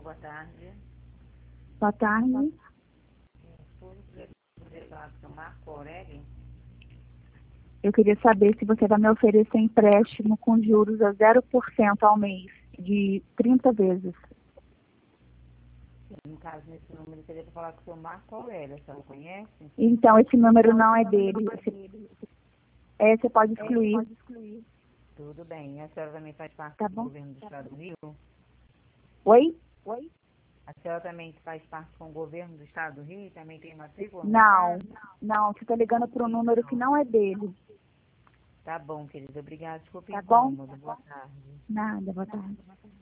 boa tarde. Boa tarde. Sou o seu Marco Aurélio. Eu queria saber se você vai me oferecer empréstimo com juros a 0% ao mês, de 30 vezes. No caso, nesse número, eu queria falar com o seu Marco Aurélio. A senhora conhece? Então, esse número não é dele. Você pode excluir. Tudo bem. A senhora também faz parte Tá do bom. governo do Estado do Rio? Oi? A senhora também faz parte com o governo do Estado do Rio e também tem matrícula? Não, você está ligando para um número que não é dele. Tá bom, querida. Obrigada. Desculpe o Tá bom? incômodo. Boa tarde. Nada, boa tarde.